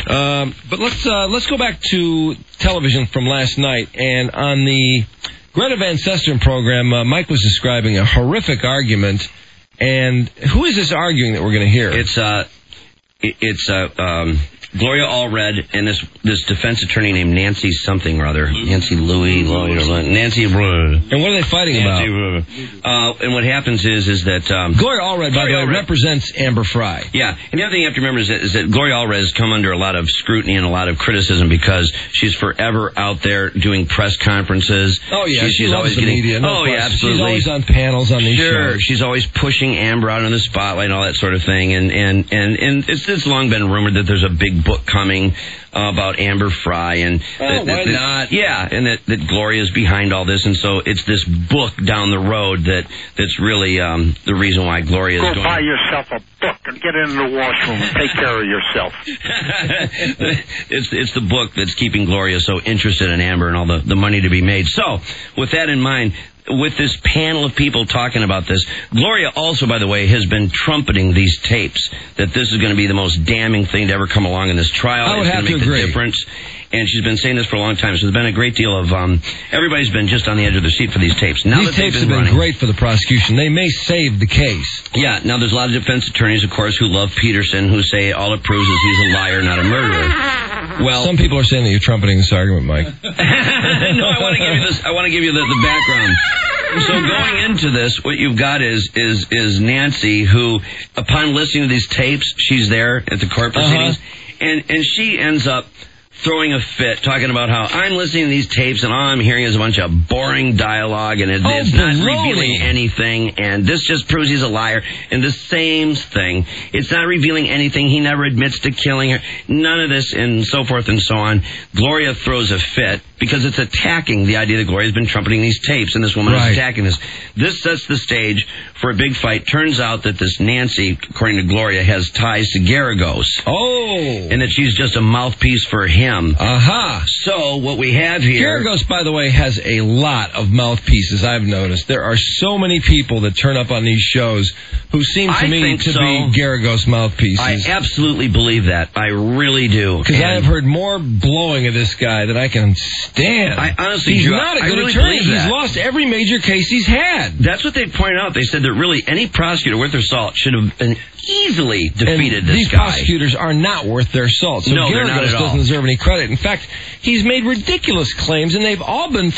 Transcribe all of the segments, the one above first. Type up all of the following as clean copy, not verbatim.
But let's go back to television from last night. And on the Greta Van Susteren program, Mike was describing a horrific argument. And who is this arguing that we're going to hear? It's Gloria Allred and this defense attorney named Nancy something or other. Nancy Louie, Nancy. And what are they fighting about? And what happens is that Gloria Allred, by the way, represents Amber Frey. Yeah, and the other thing you have to remember is that Gloria Allred has come under a lot of scrutiny and a lot of criticism because she's forever out there doing press conferences. Oh yeah, she's always getting media. No yeah, absolutely. She's always on panels on these shows. She's always pushing Amber out in the spotlight and all that sort of thing. And it's long been rumored that there's a big book coming about Amber Frey, and why not? Yeah, and that Gloria's behind all this, and so it's this book down the road that's really the reason why Gloria is Go buy yourself a book and get into the washroom and take care of yourself. It's the book that's keeping Gloria so interested in Amber and all the money to be made. So, with that in mind, with this panel of people talking about this, Gloria also, by the way, has been trumpeting these tapes, that this is going to be the most damning thing to ever come along in this trial. I would have to agree. The difference. And she's been saying this for a long time. So there's been a great deal of, everybody's been just on the edge of their seat for these tapes. Now these tapes have been great for the prosecution. They may save the case. Yeah, now there's a lot of defense attorneys, of course, who love Peterson, who say all it proves is he's a liar, not a murderer. Well, some people are saying that you're trumpeting this argument, Mike. No, I want to give you this. I want to give you the background. So going into this, what you've got is Nancy, who, upon listening to these tapes, she's there at the court proceedings, and she ends up throwing a fit, talking about how I'm listening to these tapes and all I'm hearing is a bunch of boring dialogue and it's not revealing anything, and this just proves he's a liar. And the same thing, it's not revealing anything. He never admits to killing her. None of this, and so forth and so on. Gloria throws a fit because it's attacking the idea that Gloria's been trumpeting these tapes, and this woman is attacking this. This sets the stage for a big fight. Turns out that this Nancy, according to Gloria, has ties to Garagos. Oh! And that she's just a mouthpiece for him. So what we have here... Garagos, by the way, has a lot of mouthpieces, I've noticed. There are so many people that turn up on these shows who seem to me to be Garagos mouthpieces. I absolutely believe that. I really do. Because I have heard more blowing of this guy than I can stand. I honestly He's do. not a good really attorney. He's lost every major case he's had. That's what they pointed out. They said that really any prosecutor worth their salt should have been easily defeated this these guy. These prosecutors are not worth their salt. So no, they're not at all. Doesn't deserve any credit. In fact, he's made ridiculous claims, and they've all been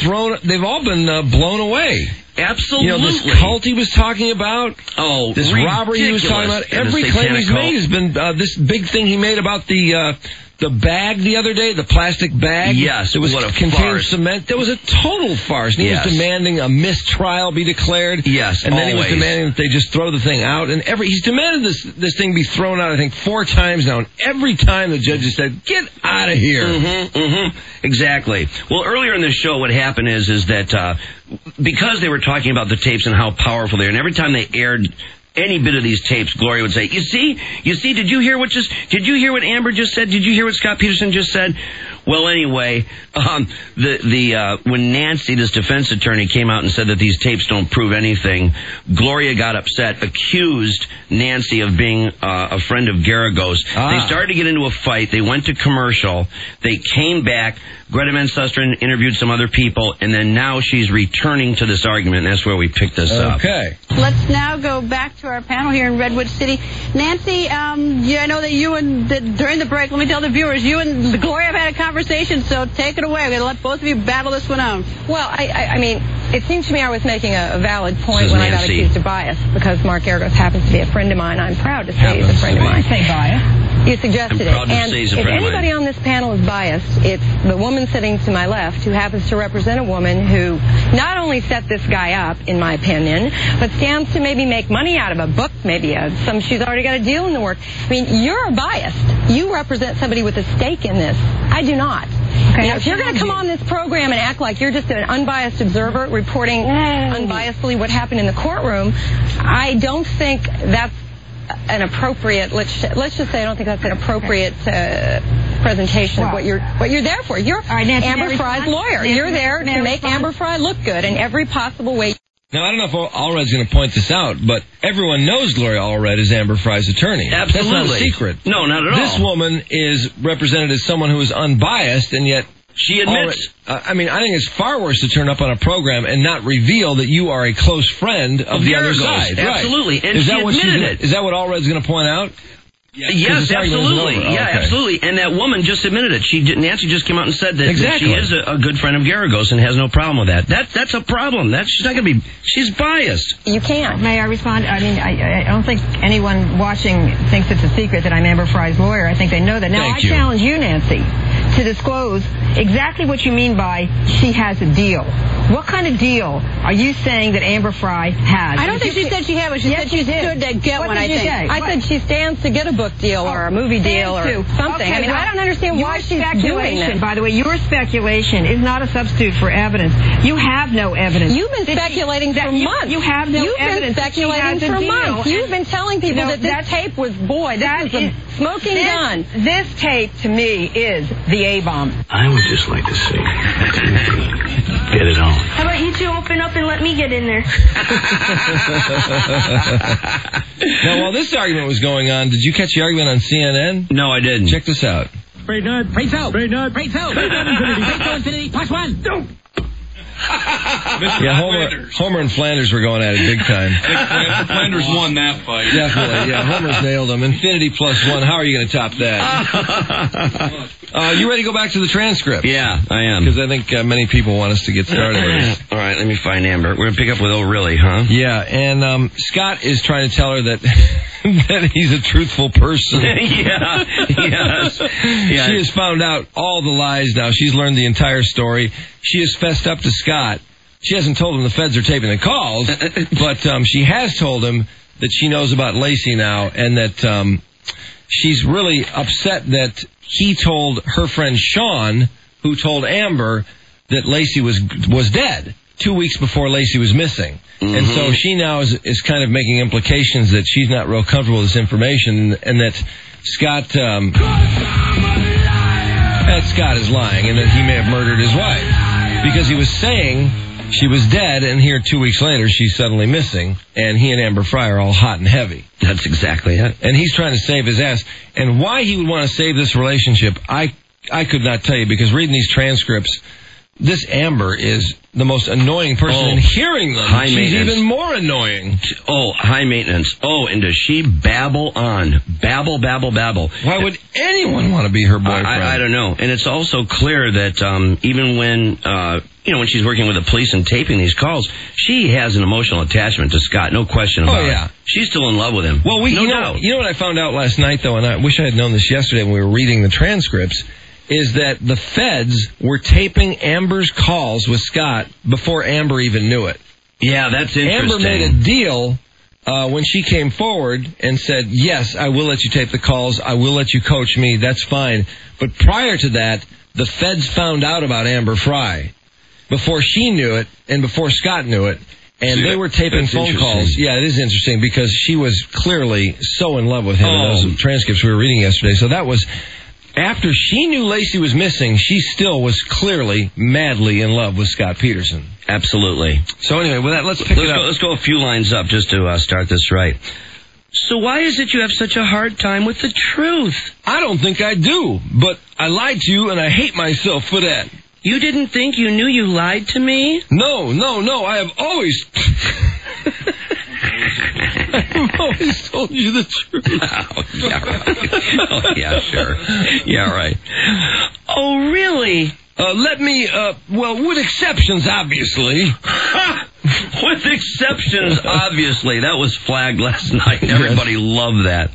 blown away. Absolutely. You know, this cult he was talking about. Oh, this robbery he was talking about. Every claim he's made has been this big thing he made about the bag the other day, the plastic bag. Yes, it was contained farce. Cement. That was a total farce. And he was demanding a mistrial be declared. Yes, and then he was demanding that they just throw the thing out. And he's demanded this thing be thrown out, I think, 4 times now. And every time the judge has said, "Get out of here." Exactly. Well, earlier in the show, what happened is that because they were talking about the tapes and how powerful they are, and every time they aired any bit of these tapes, Gloria would say, you see, did you hear what Amber just said? Did you hear what Scott Peterson just said? Well, anyway, when Nancy, this defense attorney, came out and said that these tapes don't prove anything, Gloria got upset, accused Nancy of being a friend of Garagos. They started to get into a fight. They went to commercial. They came back. Greta Van Susteren interviewed some other people, and then now she's returning to this argument, and that's where we picked this up. Okay. Let's now go back to our panel here in Redwood City. Nancy, I know that during the break, let me tell the viewers, you and Gloria have had a conversation, so take it away. We're going to let both of you battle this one out. Well, I mean, it seemed to me I was making a valid point when I got accused of bias, because Mark Garagos happens to be a friend of mine. I'm proud to say he's a friend of mine. Say bias. You suggested it. And if anybody on this panel is biased, it's the woman sitting to my left who happens to represent a woman who not only set this guy up, in my opinion, but stands to maybe make money out of a book, maybe she's already got a deal in the works. I mean, you're biased. You represent somebody with a stake in this. I do not. Okay, now, if you're going to come on this program and act like you're just an unbiased observer reporting unbiasedly what happened in the courtroom, I don't think that's an appropriate, let's just say I don't think that's an appropriate presentation of what you're there for. You're Amber Frey's lawyer. You're there to make Amber Frey look good in every possible way. Now, I don't know if Allred's going to point this out, but everyone knows Gloria Allred is Amber Fry's attorney. Absolutely. That's not a secret. No, not at all. This woman is represented as someone who is unbiased, and yet... She admits... I think it's far worse to turn up on a program and not reveal that you are a close friend of the other side. Absolutely. Right. And she admitted it. Is that what Allred's going to point out? Yes, absolutely. Yeah, absolutely. And that woman just admitted it. Nancy just came out and said that she is a good friend of Garagos and has no problem with that. That's a problem. She's not going to be... She's biased. You can't. May I respond? I mean, I don't think anyone watching thinks it's a secret that I'm Amber Fry's lawyer. I think they know that. Now, I challenge you, Nancy, to disclose exactly what you mean by she has a deal. What kind of deal are you saying that Amber Fry has? I don't think she said she had one. She said she stood to get one, I think. I said she stands to get a book deal or a movie deal or something. Okay, I mean, I don't understand why she's doing this. By the way, your speculation is not a substitute for evidence. You have no evidence. You've been speculating for months. You have no evidence. You've been speculating for months. You've been telling people that this tape was, this was a smoking gun. This tape, to me, is the A-bomb. I would just like to see. Get it on. How about you two open up and let me get in there? Now, while this argument was going on, did you catch the argument on CNN? No, I didn't. Check this out. Braid nerd, braid out. Braid nerd, braid out. Braid out infinity. Braid out infinity. Plus one. No. Yeah, Homer and Flanders were going at it big time. Flanders won that fight. Definitely, yeah. Homer's nailed him. Infinity plus one. How are you going to top that? You ready to go back to the transcript? Yeah, I am. Because I think many people want us to get started with this. All right, let me find Amber. We're going to pick up with Oh Really, huh? Yeah, and Scott is trying to tell her that that he's a truthful person. Yeah, yes. Yeah. She has found out all the lies now. She's learned the entire story. She has fessed up to Scott. She hasn't told him the feds are taping the calls, but she has told him that she knows about Lacey now, and that she's really upset that he told her friend Sean, who told Amber that Lacey was dead 2 weeks before Lacey was missing. Mm-hmm. And so she now is kind of making implications that she's not real comfortable with this information, and that Scott is lying, and that he may have murdered his wife. Because he was saying she was dead, and here 2 weeks later she's suddenly missing, and he and Amber Fry are all hot and heavy. That's exactly it. And he's trying to save his ass. And why he would want to save this relationship, I could not tell you, because reading these transcripts, this Amber is the most annoying person, and hearing them, she's even more annoying. Oh, high maintenance. Oh, and does she babble on? Babble. Why would anyone want to be her boyfriend? I don't know. And it's also clear that even when when she's working with the police and taping these calls, she has an emotional attachment to Scott, no question about it. She's still in love with him. Well, you know what I found out last night, though, and I wish I had known this yesterday when we were reading the transcripts, is that the feds were taping Amber's calls with Scott before Amber even knew it. Yeah, that's interesting. Amber made a deal when she came forward and said, yes, I will let you tape the calls, I will let you coach me, that's fine. But prior to that, the feds found out about Amber Fry before she knew it and before Scott knew it. And they were taping phone calls. Yeah, it is interesting because she was clearly so in love with him in those transcripts we were reading yesterday. So that was... After she knew Lacey was missing, she still was clearly madly in love with Scott Peterson. Absolutely. So anyway, with that, let's pick it up. Let's go a few lines up just to start this right. So why is it you have such a hard time with the truth? I don't think I do, but I lied to you and I hate myself for that. You didn't think you knew you lied to me? No. I have always... I've always told you the truth. Oh, yeah, right. Oh, yeah, sure. Yeah, right. Oh, really? With exceptions, obviously. With exceptions, obviously. That was flagged last night. Everybody loved that.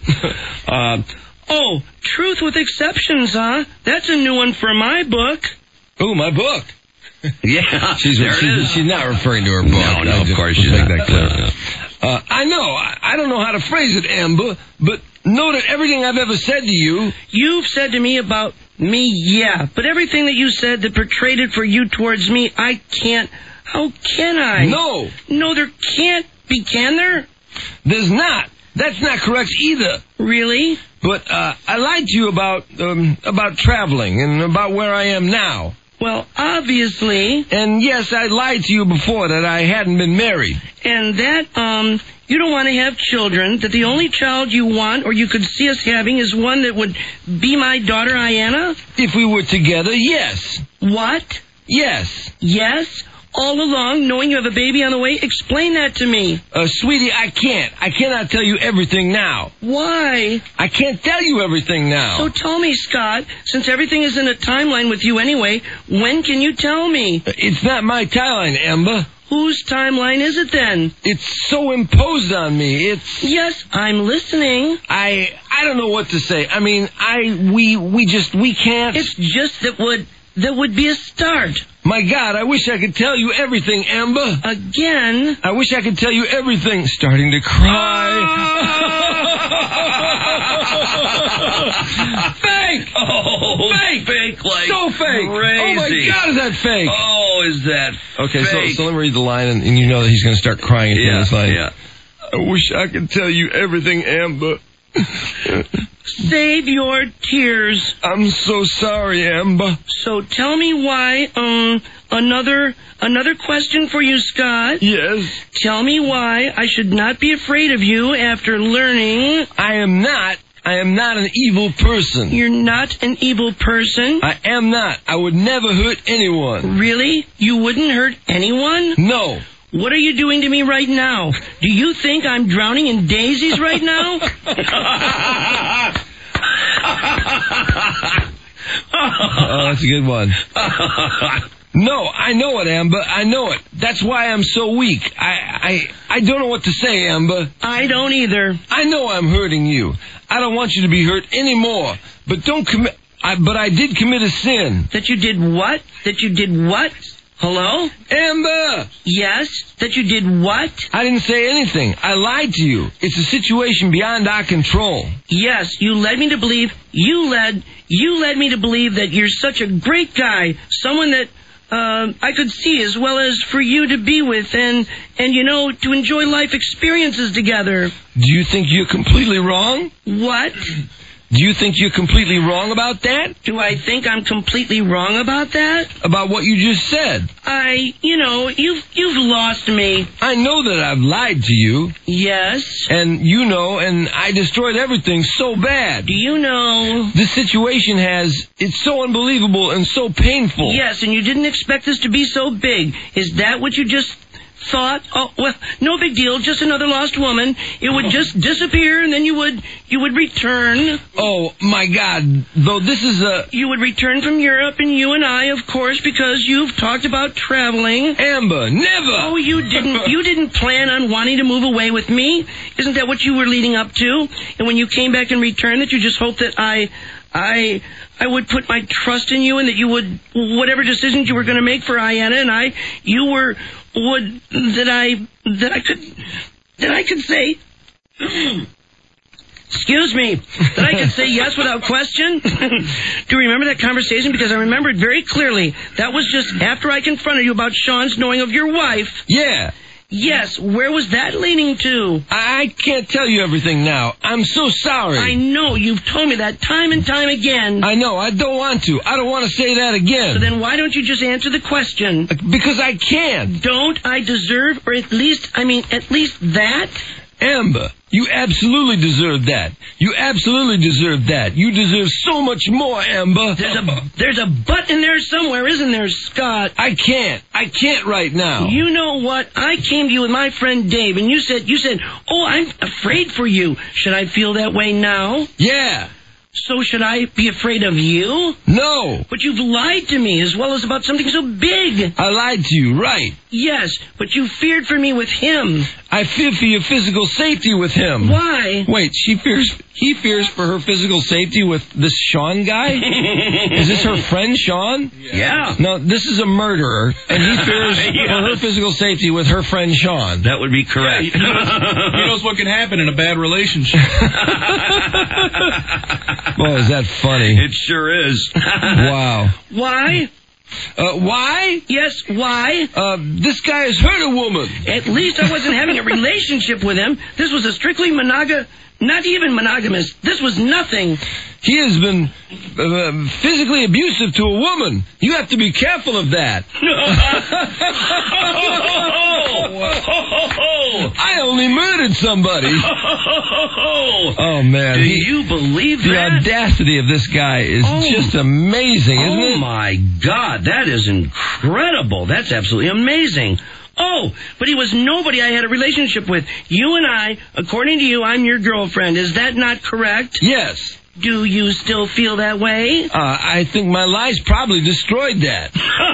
Truth with exceptions, huh? That's a new one for my book. Ooh, my book. Yeah, she's not referring to her book. No, of course she's not. That clear. I know. I don't know how to phrase it, Amber, but know that everything I've ever said to you... You've said to me about me, yeah, but everything that you said that portrayed it for you towards me, I can't... How can I? No, there can't be, can there? There's not. That's not correct either. Really? But I lied to you about traveling and about where I am now. Well, obviously. And yes, I lied to you before that I hadn't been married. And that, you don't want to have children, that the only child you want or you could see us having is one that would be my daughter, Ayanna? If we were together, yes. What? Yes. Yes? All along, knowing you have a baby on the way? Explain that to me. Sweetie, I can't. I cannot tell you everything now. Why? I can't tell you everything now. So tell me, Scott, since everything is in a timeline with you anyway, when can you tell me? It's not my timeline, Amber. Whose timeline is it then? It's so imposed on me. It's... Yes, I'm listening. I don't know what to say. I mean, we can't... It's just that would be a start. My God, I wish I could tell you everything, Amber. Again? I wish I could tell you everything. Starting to cry. Fake! Oh, fake! Fake like so fake! Crazy. Oh my God, is that fake? Oh, is that okay, fake? so let me read the line, and you know that he's going to start crying at the end of this line. Yeah. I wish I could tell you everything, Amber. Save your tears. I'm so sorry, Amber. So tell me why, another question for you, Scott. Yes? Tell me why I should not be afraid of you after learning... I am not an evil person. You're not an evil person? I am not. I would never hurt anyone. Really? You wouldn't hurt anyone? No. What are you doing to me right now? Do you think I'm drowning in daisies right now? Oh, that's a good one. No, I know it, Amber. I know it. That's why I'm so weak. I don't know what to say, Amber. I don't either. I know I'm hurting you. I don't want you to be hurt anymore. But don't commit... But I did commit a sin. That you did what? That you did what? Hello? Amber! Yes? That you did what? I didn't say anything. I lied to you. It's a situation beyond our control. Yes, you led me to believe... You led me to believe that you're such a great guy. Someone that... I could see as well as for you to be with and you know, to enjoy life experiences together. Do you think you're completely wrong? What? Do you think you're completely wrong about that? Do I think I'm completely wrong about that? About what you just said? You've lost me. I know that I've lied to you. Yes. And you know, and I destroyed everything so bad. Do you know? This situation it's so unbelievable and so painful. Yes, and you didn't expect this to be so big. Is that what you just thought? Oh, well, no big deal, just another lost woman. It would just disappear and then you would return. Oh, my God. Though this is You would return from Europe and you and I, of course, because you've talked about traveling. Amber, never! Oh, you didn't plan on wanting to move away with me? Isn't that what you were leading up to? And when you came back and returned, that you just hoped that I would put my trust in you and that you would, whatever decisions you were going to make for Ayanna and I, that I could say, excuse me, that I could say yes without question? Do you remember that conversation? Because I remember it very clearly. That was just after I confronted you about Sean's knowing of your wife. Yeah. Yes, where was that leading to? I can't tell you everything now. I'm so sorry. I know, you've told me that time and time again. I know, I don't want to. I don't want to say that again. So then why don't you just answer the question? Because I can't. Don't I deserve, or at least that? Amber, you absolutely deserve that. You absolutely deserve that. You deserve so much more, Amber. There's a but in there somewhere, isn't there, Scott? I can't right now. You know what? I came to you with my friend Dave, and you said, oh, I'm afraid for you. Should I feel that way now? Yeah. So should I be afraid of you? No. But you've lied to me as well as about something so big. I lied to you, right. Yes, but you feared for me with him. I fear for your physical safety with him. Why? Wait, he fears for her physical safety with this Sean guy? Is this her friend, Sean? Yeah. No, this is a murderer, and he fears for her physical safety with her friend, Sean. That would be correct. Yeah, he knows what can happen in a bad relationship. Boy, is that funny. It sure is. Wow. Why? Why? Yes, why? This guy has hurt a woman. At least I wasn't having a relationship with him. This was a strictly Not even monogamous. This was nothing. He has been physically abusive to a woman. You have to be careful of that. I only murdered somebody. Oh, man. Do you believe that? The audacity of this guy is just amazing, isn't it? Oh, my God. That is incredible. That's absolutely amazing. Oh, but he was nobody I had a relationship with. You and I, according to you, I'm your girlfriend. Is that not correct? Yes. Do you still feel that way? I think my lies probably destroyed that.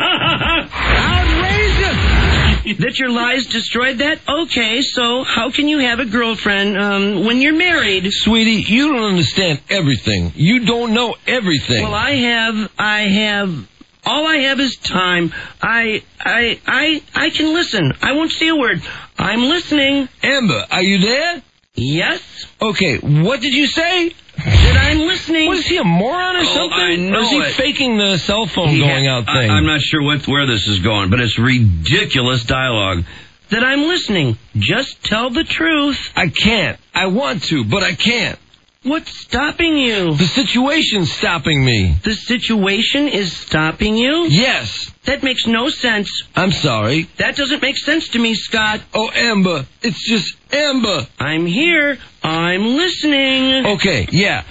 Outrageous! That your lies destroyed that? Okay, so how can you have a girlfriend when you're married? Sweetie, you don't understand everything. You don't know everything. Well, I have... All I have is time. I can listen. I won't say a word. I'm listening. Amber, are you there? Yes. Okay, what did you say? That I'm listening. What, is he a moron or something? I know or is he faking the cell phone going out thing? I'm not sure where this is going, but it's ridiculous dialogue. That I'm listening. Just tell the truth. I can't. I want to, but I can't. What's stopping you? The situation's stopping me. The situation is stopping you? Yes. That makes no sense. I'm sorry. That doesn't make sense to me, Scott. Oh, Amber. It's just Amber. I'm here. I'm listening. Okay, yeah.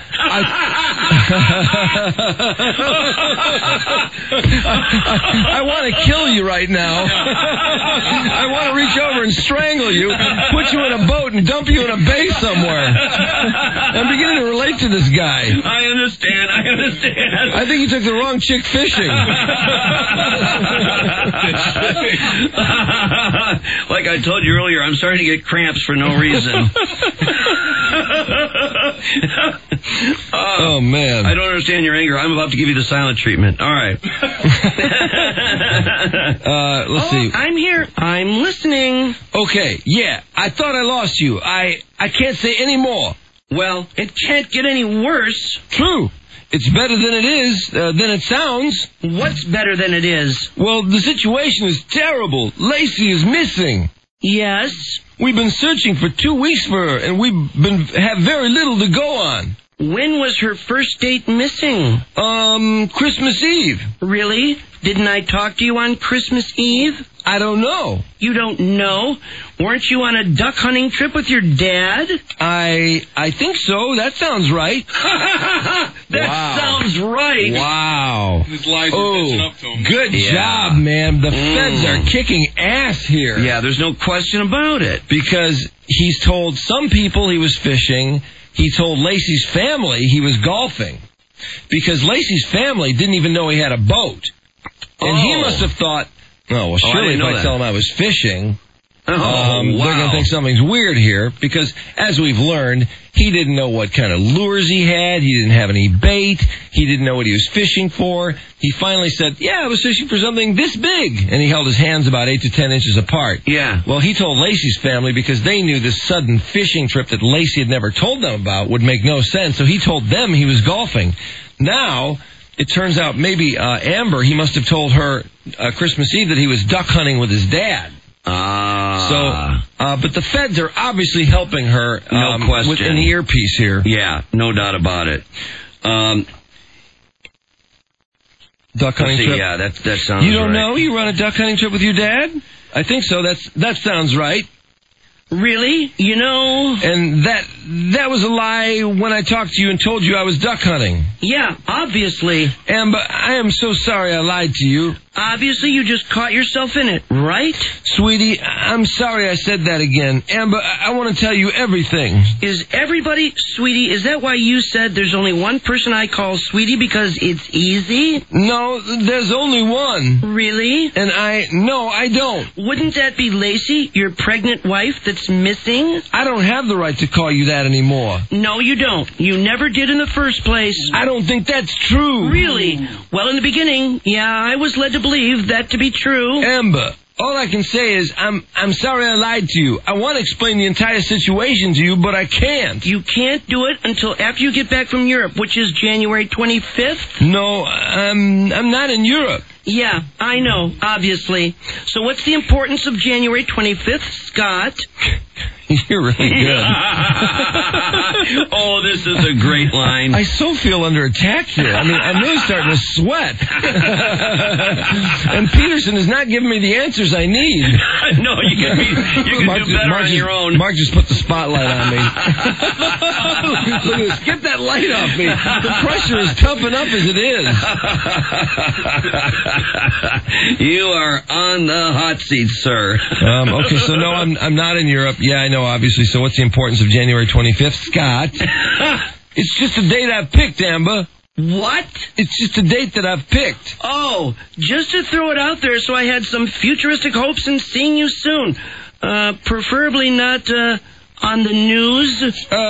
I want to kill you right now. I want to reach over and strangle you, put you in a boat, and dump you in a bay somewhere. I'm beginning to relate to this guy. I understand. I think he took the wrong chick fishing. Like I told you earlier, I'm starting to get cramps for no reason. Oh, man. I don't understand your anger. I'm about to give you the silent treatment. All right. Let's see. I'm here. I'm listening. Okay, yeah. I thought I lost you. I can't say any more. Well, it can't get any worse. True. It's better than it is, than it sounds. What's better than it is? Well, the situation is terrible. Lacey is missing. Yes? We've been searching for 2 weeks for her, and have very little to go on. When was her first date missing? Christmas Eve. Really? Didn't I talk to you on Christmas Eve? I don't know. You don't know? Weren't you on a duck hunting trip with your dad? I think so. That sounds right. That sounds right. Wow. His lies are catching up to him. Good job, man. The feds are kicking ass here. Yeah, there's no question about it. Because he's told some people he was fishing. He told Lacey's family he was golfing. Because Lacey's family didn't even know he had a boat. And he must have thought, well, surely if I tell him I was fishing, they're going to think something's weird here. Because, as we've learned, he didn't know what kind of lures he had. He didn't have any bait. He didn't know what he was fishing for. He finally said, yeah, I was fishing for something this big. And he held his hands about 8 to 10 inches apart. Yeah. Well, he told Lacey's family because they knew this sudden fishing trip that Lacey had never told them about would make no sense. So he told them he was golfing. Now, it turns out maybe Amber, he must have told her Christmas Eve that he was duck hunting with his dad. But the feds are obviously helping her no question. with an earpiece here. Yeah, no doubt about it. Duck hunting trip? Yeah, that sounds You don't right. know? You run a duck hunting trip with your dad? I think so. That sounds right. Really? You know... And that was a lie when I talked to you and told you I was duck hunting. Yeah, obviously. Amber, I am so sorry I lied to you. Obviously, you just caught yourself in it, right? Sweetie, I'm sorry I said that again. Amber, I want to tell you everything. Is everybody... Sweetie, is that why you said there's only one person I call Sweetie because it's easy? No, there's only one. Really? And No, I don't. Wouldn't that be Lacey, your pregnant wife that's missing? I don't have the right to call you that anymore. No, you don't. You never did in the first place. I don't think that's true. Really? Well, in the beginning, yeah, I was led to believe that to be true. Amber, all I can say is I'm sorry I lied to you. I want to explain the entire situation to you, but I can't. You can't do it until after you get back from Europe, which is January 25th? No, I'm not in Europe. Yeah, I know, obviously. So what's the importance of January 25th, Scott? You're really good. Oh, this is a great line. I so feel under attack here. I mean, I'm really starting to sweat. And Peterson is not giving me the answers I need. No, you can do better on your own. Mark just put the spotlight on me. Look at this. Get that light off me. The pressure is tough enough as it is. You are on the hot seat, sir. Okay, so no, I'm not in Europe. Yeah, I know, obviously. So what's the importance of January 25th, Scott? It's just a date I've picked, Amber. What? It's just a date that I've picked. Oh, just to throw it out there so I had some futuristic hopes in seeing you soon. Preferably not, on the news?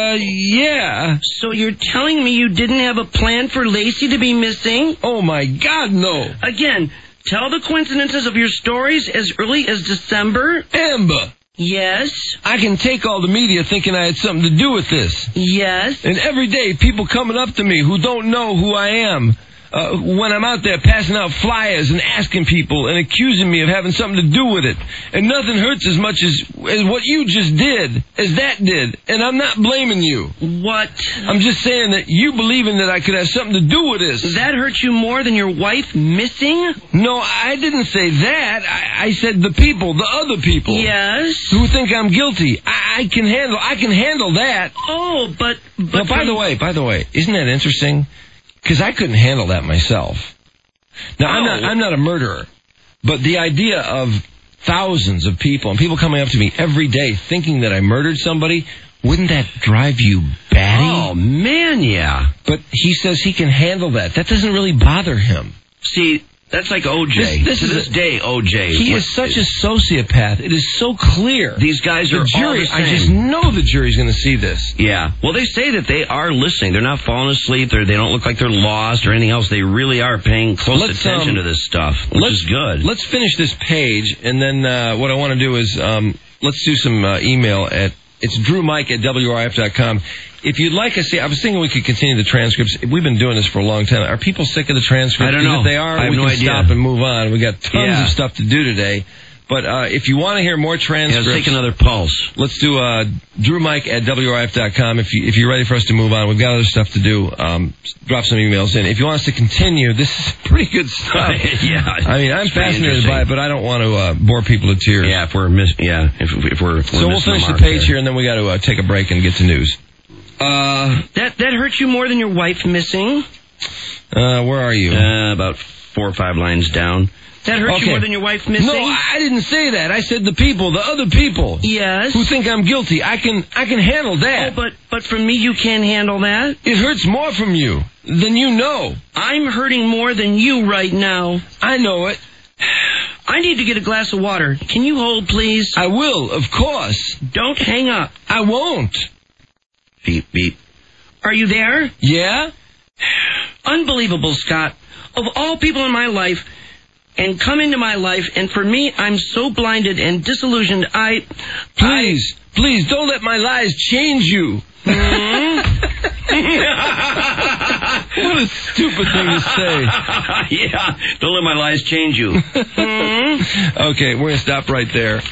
Yeah. So you're telling me you didn't have a plan for Lacey to be missing? Oh, my God, no. Again, tell the coincidences of your stories as early as December. Amber. Yes? I can take all the media thinking I had something to do with this. Yes? And every day, people coming up to me who don't know who I am. When I'm out there passing out flyers and asking people and accusing me of having something to do with it. And nothing hurts as much as what you just did, as that did. And I'm not blaming you. What? I'm just saying that you believing that I could have something to do with this. That hurts you more than your wife missing? No, I didn't say that. I said the people, the other people. Yes? Who think I'm guilty. I can handle that. Oh, but well, by the way, isn't that interesting? Because I couldn't handle that myself. Now, I'm not a murderer, but the idea of thousands of people and people coming up to me every day thinking that I murdered somebody, wouldn't that drive you batty? Oh, man, yeah. But he says he can handle that. That doesn't really bother him. See, that's like O.J. To this day, O.J. He is such a sociopath. It is so clear. These guys are all the same. I just know the jury's going to see this. Yeah. Well, they say that they are listening. They're not falling asleep. They don't look like they're lost or anything else. They really are paying close attention to this stuff, which is good. Let's finish this page, and then what I want to do is let's do some email at... It's DrewMike@WRIF.com. If you'd like us, I was thinking we could continue the transcripts. We've been doing this for a long time. Are people sick of the transcripts? I don't know. If they are, I have we no can idea. stop and move on. We got tons of stuff to do today. But if you want to hear more transcripts... let's take another pulse. Let's do DrewMike@WRIF.com. If you're ready for us to move on, we've got other stuff to do. Drop some emails in. If you want us to continue, this is pretty good stuff. Yeah. I mean, I'm fascinated by it, but I don't want to bore people to tears. Yeah, if we're so we'll finish the page here, and then we got to take a break and get to news. That hurt you more than your wife missing? Where are you? About 4 or 5 lines down. That hurt you more than your wife missing? No, I didn't say that. I said the people, the other people. Yes. Who think I'm guilty. I can handle that. Oh, but from me you can't handle that? It hurts more from you than you know. I'm hurting more than you right now. I know it. I need to get a glass of water. Can you hold, please? I will, of course. Don't hang up. I won't. Beep, beep. Are you there? Yeah? Unbelievable, Scott. Of all people in my life, and come into my life, and for me, I'm so blinded and disillusioned, Please, don't let my lies change you. What a stupid thing to say. Yeah, don't let my lies change you. Okay, we're going to stop right there.